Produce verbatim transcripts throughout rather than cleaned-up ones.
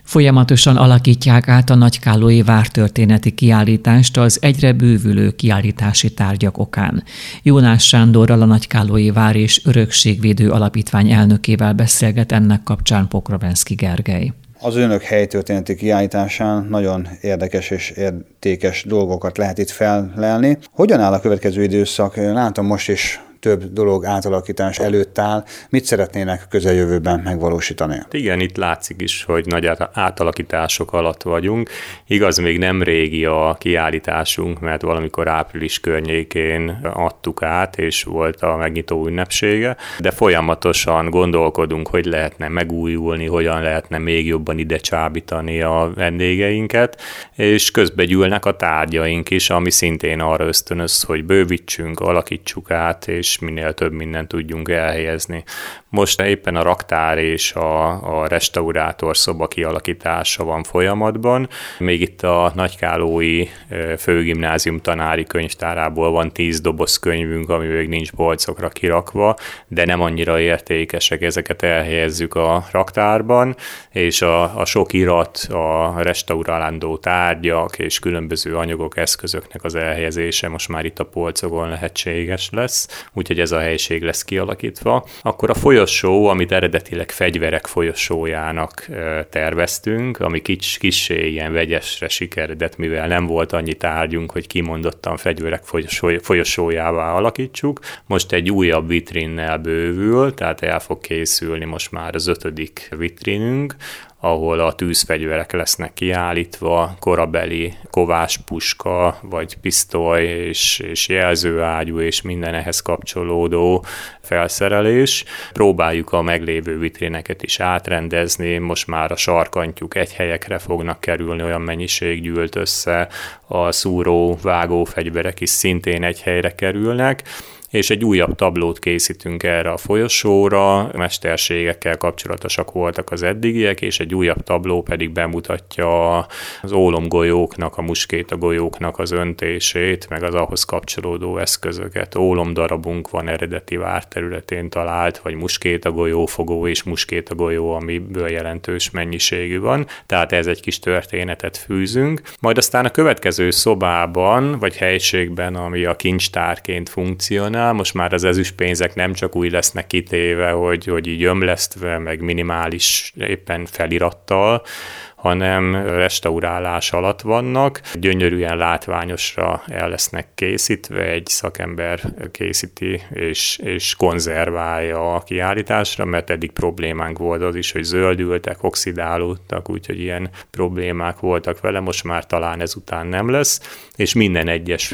Folyamatosan alakítják át a nagykállói vártörténeti kiállítást az egyre bővülő kiállítási tárgyak okán. Jónás Sándorral, a Nagykállói Vár és Örökségvédő Alapítvány elnökével beszélget ennek kapcsán Pokrovenszky Gergely. Az önök helytörténeti kiállításán nagyon érdekes és értékes dolgokat lehet itt fellelni. Hogyan áll a következő időszak? Látom, most is több dolog átalakítás előtt áll. Mit szeretnének közeljövőben megvalósítani? Igen, itt látszik is, hogy nagy átalakítások alatt vagyunk. Igaz, még nem régi a kiállításunk, mert valamikor április környékén adtuk át, és volt a megnyitó ünnepsége, de folyamatosan gondolkodunk, hogy lehetne megújulni, hogyan lehetne még jobban ide csábítani a vendégeinket, és közben gyűlnek a tárgyaink is, ami szintén arra ösztönöz, hogy bővítsünk, alakítsuk át, és és minél több mindent tudjunk elhelyezni. Most éppen a raktár és a, a restaurátor szoba kialakítása van folyamatban. Még itt a Nagykállói Főgimnázium tanári könyvtárából van tíz doboz könyvünk, ami még nincs polcokra kirakva, de nem annyira értékesek, ezeket elhelyezzük a raktárban, és a, a sok irat, a restaurálandó tárgyak és különböző anyagok, eszközöknek az elhelyezése most már itt a polcokon lehetséges lesz, úgyhogy ez a helység lesz kialakítva. Akkor a folyosó, amit eredetileg fegyverek folyosójának terveztünk, ami kis, kissé ilyen vegyesre sikeredett, mivel nem volt annyi tárgyunk, hogy kimondottan fegyverek folyosójává alakítsuk. Most egy újabb vitrinnel bővül, tehát el fog készülni most már az ötödik vitrinünk, ahol a tűzfegyverek lesznek kiállítva, korabeli kováspuska, vagy pisztoly, és, és jelzőágyú, és minden ehhez kapcsolódó felszerelés. Próbáljuk a meglévő vitrineket is átrendezni, most már a sarkantyúk egy helyekre fognak kerülni, olyan mennyiség gyűlt össze, a szúró, vágó fegyverek is szintén egy helyre kerülnek, és egy újabb tablót készítünk erre a folyosóra, mesterségekkel kapcsolatosak voltak az eddigiek, és egy újabb tabló pedig bemutatja az ólomgolyóknak, a muskétagolyóknak az öntését, meg az ahhoz kapcsolódó eszközöket. Ólomdarabunk van eredeti várterületén talált, vagy muskétagolyófogó és muskétagolyó, amiből jelentős mennyiségű van, tehát ez egy kis történetet fűzünk. Majd aztán a következő szobában, vagy helységben, ami a kincstárként funkcionál, most már az ezüstpénzek nem csak úgy lesznek kitéve, hogy, hogy így ömlesztve, meg minimális éppen felirattal, hanem restaurálás alatt vannak. Gyönyörűen látványosra el lesznek készítve, egy szakember készíti és, és konzerválja a kiállításra, mert eddig problémánk volt az is, hogy zöldültek, oxidálódtak, úgyhogy ilyen problémák voltak vele, most már talán ezután nem lesz, és minden egyes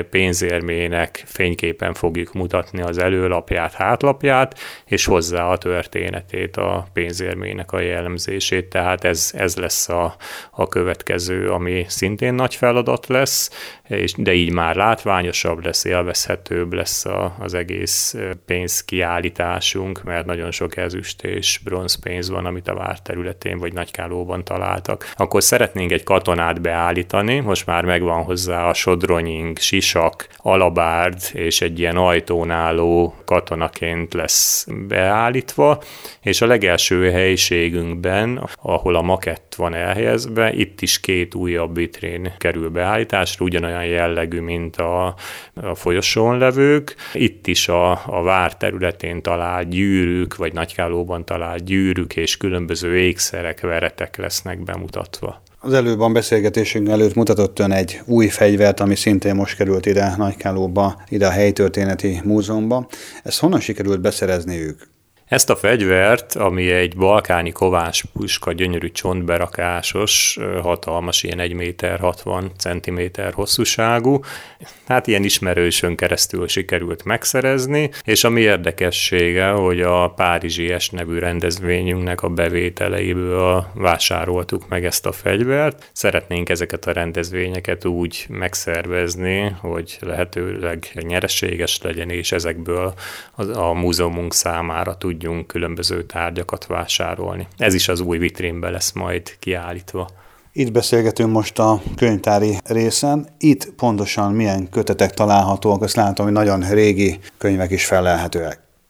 pénzérmének fényképen fogjuk mutatni az előlapját, hátlapját, és hozzá a történetét, a pénzérmének a jellemzését, tehát ez, ez lesz a, a következő, ami szintén nagy feladat lesz, és, de így már látványosabb lesz, élvezhetőbb lesz a, az egész pénzkiállításunk, mert nagyon sok ezüst és bronzpénz van, amit a vár területén vagy Nagykállóban találtak. Akkor szeretnénk egy katonát beállítani, most már megvan hozzá a sodronyink, sisak, alabárd és egy ilyen ajtón álló katonaként lesz beállítva, és a legelső helyiségünkben, ahol a makett van elhelyezve, itt is két újabb vitrén kerül beállításra, ugyanolyan jellegű, mint a, a folyosón levők. Itt is a, a vár területén talált gyűrűk, vagy Nagykállóban talált gyűrűk és különböző ékszerek, veretek lesznek bemutatva. Az előbb a beszélgetésünk előtt mutatott ön egy új fegyvert, ami szintén most került ide Nagykállóba, ide a helytörténeti múzeumba. Ezt honnan sikerült beszerezniük? Ezt a fegyvert, ami egy balkáni kováspuska, gyönyörű csontberakásos, hatalmas, ilyen egy méter hatvan centiméter hosszúságú, hát ilyen ismerősön keresztül sikerült megszerezni, és ami érdekessége, hogy a Párizsi Es nevű rendezvényünknek a bevételeiből vásároltuk meg ezt a fegyvert. Szeretnénk ezeket a rendezvényeket úgy megszervezni, hogy lehetőleg nyereséges legyen, és ezekből a múzeumunk számára tudjuk tudjunk különböző tárgyakat vásárolni. Ez is az új vitrínben lesz majd kiállítva. Itt beszélgetünk most a könyvtári részen. Itt pontosan milyen kötetek találhatóak? Azt látom, hogy nagyon régi könyvek is fellelhetőek.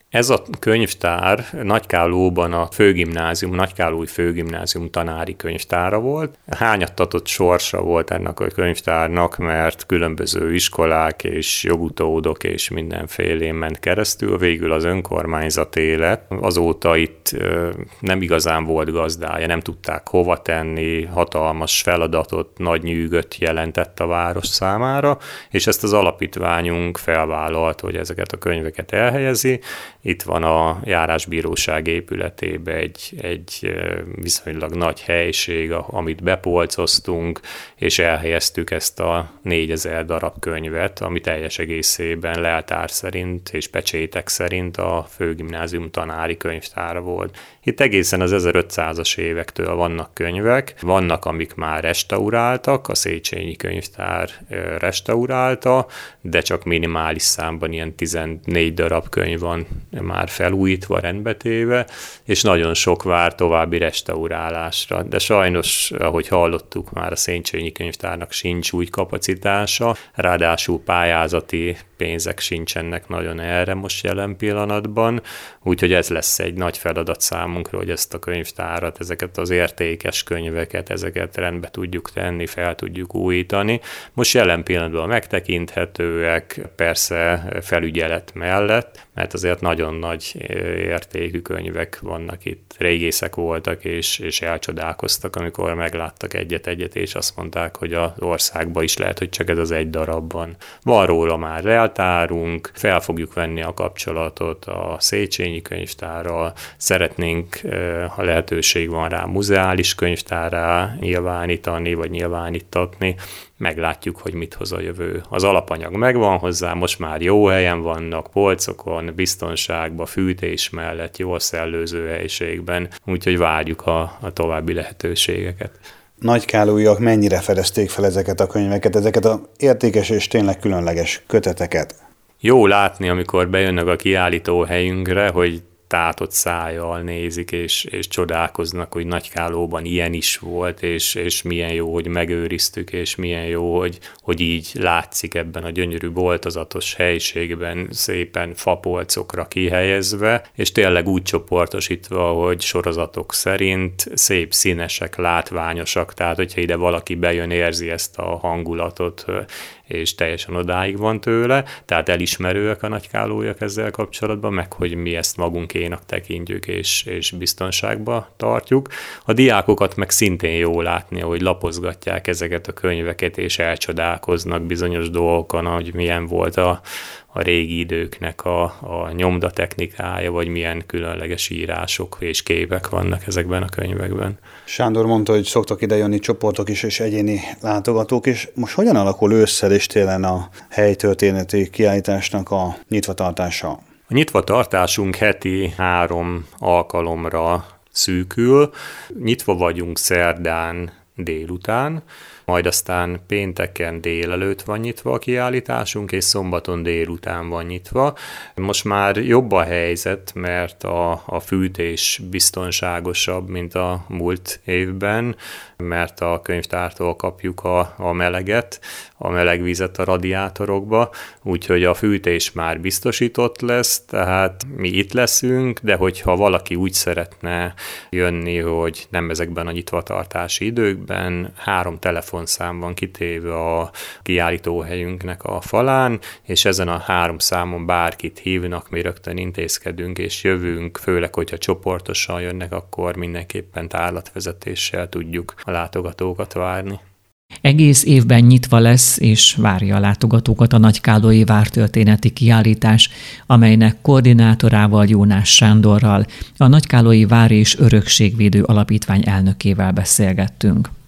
Ez a könyvtár Nagykállóban a főgimnázium, Nagykállói főgimnázium tanári könyvtára volt. Hányattatott sorsa volt ennek a könyvtárnak, mert különböző iskolák és jogutódok és mindenfélén ment keresztül. Végül az önkormányzat élet. Azóta itt nem igazán volt gazdája, nem tudták hova tenni, hatalmas feladatot, nagy nyűgöt jelentett a város számára, és ezt az alapítványunk felvállalt, hogy ezeket a könyveket elhelyezi. Itt van a járásbíróság épületében egy, egy viszonylag nagy helység, amit bepolcoztunk, és elhelyeztük ezt a négyezer darab könyvet, ami teljes egészében leltár szerint és pecsétek szerint a főgimnázium tanári könyvtára volt. Itt egészen az ezerötszázas évektől vannak könyvek, vannak, amik már restauráltak, a Széchenyi könyvtár restaurálta, de csak minimális számban, ilyen tizennégy darab könyv van már felújítva, rendbetéve, és nagyon sok vár további restaurálásra. De sajnos, ahogy hallottuk, már a Széchenyi könyvtárnak sincs úgy kapacitása, ráadásul pályázati pénzek sincsenek nagyon erre most jelen pillanatban, úgyhogy ez lesz egy nagy feladat számunkra, hogy ezt a könyvtárat, ezeket az értékes könyveket, ezeket rendbe tudjuk tenni, fel tudjuk újítani. Most jelen pillanatban megtekinthetőek, persze felügyelet mellett, mert azért nagyon nagy értékű könyvek vannak itt. Régészek voltak, és, és elcsodálkoztak, amikor megláttak egyet-egyet, és azt mondták, hogy az országban is lehet, hogy csak ez az egy darabban. Van róla már leltárunk, fel fogjuk venni a kapcsolatot a Széchenyi könyvtárral, szeretnénk, ha lehetőség van rá, muzeális könyvtárrá nyilvánítani, vagy nyilvánítatni, meglátjuk, hogy mit hoz a jövő. Az alapanyag megvan hozzá, most már jó helyen vannak, polcokon, biztonságban, fűtés mellett, jól szellőző helyiségben, úgyhogy várjuk a, a további lehetőségeket. Nagykállóiak mennyire fedezték fel ezeket a könyveket, ezeket az értékes és tényleg különleges köteteket? Jó látni, amikor bejönnek a kiállító helyünkre, hogy tátott szájjal nézik, és, és csodálkoznak, hogy Nagykállóban ilyen is volt, és, és milyen jó, hogy megőriztük, és milyen jó, hogy, hogy így látszik ebben a gyönyörű boltozatos helyiségben, szépen fapolcokra kihelyezve, és tényleg úgy csoportosítva, hogy sorozatok szerint szép, színesek, látványosak, tehát hogyha ide valaki bejön, érzi ezt a hangulatot, és teljesen odáig van tőle, tehát elismerőek a nagykállóiak ezzel kapcsolatban, meg hogy mi ezt magunkénak tekintjük és, és biztonságba tartjuk. A diákokat meg szintén jó látni, hogy lapozgatják ezeket a könyveket, és elcsodálkoznak bizonyos dolgokon, hogy milyen volt a, a régi időknek a, a nyomdatechnikája, vagy milyen különleges írások és képek vannak ezekben a könyvekben. Sándor mondta, hogy szoktak ide jönni csoportok is, és egyéni látogatók is. Most hogyan alakul ősszel és télen a helytörténeti kiállításnak a nyitvatartása? A nyitvatartásunk heti három alkalomra szűkül. Nyitva vagyunk szerdán délután, majd aztán pénteken délelőtt van nyitva a kiállításunk, és szombaton délután van nyitva. Most már jobb a helyzet, mert a, a fűtés biztonságosabb, mint a múlt évben, mert a könyvtártól kapjuk a, a meleget, a meleg vizet a radiátorokba, úgyhogy a fűtés már biztosított lesz, tehát mi itt leszünk, de hogyha valaki úgy szeretne jönni, hogy nem ezekben a nyitvatartási időkben, három telefonszám van kitéve a kiállítóhelyünknek a falán, és ezen a három számon bárkit hívnak, mi rögtön intézkedünk és jövünk, főleg, hogyha csoportosan jönnek, akkor mindenképpen tárlatvezetéssel tudjuk a látogatókat várni. Egész évben nyitva lesz és várja a látogatókat a Nagykállói Vártörténeti Kiállítás, amelynek koordinátorával, Jónás Sándorral, a Nagykállói Vár és Örökségvédő Alapítvány elnökével beszélgettünk.